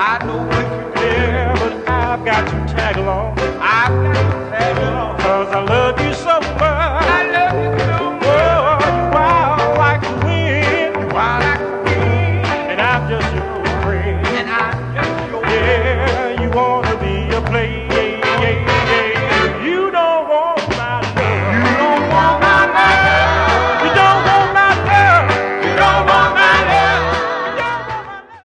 I know what you care, but I've got to tag along. I've got to tag along. 'Cause I love you so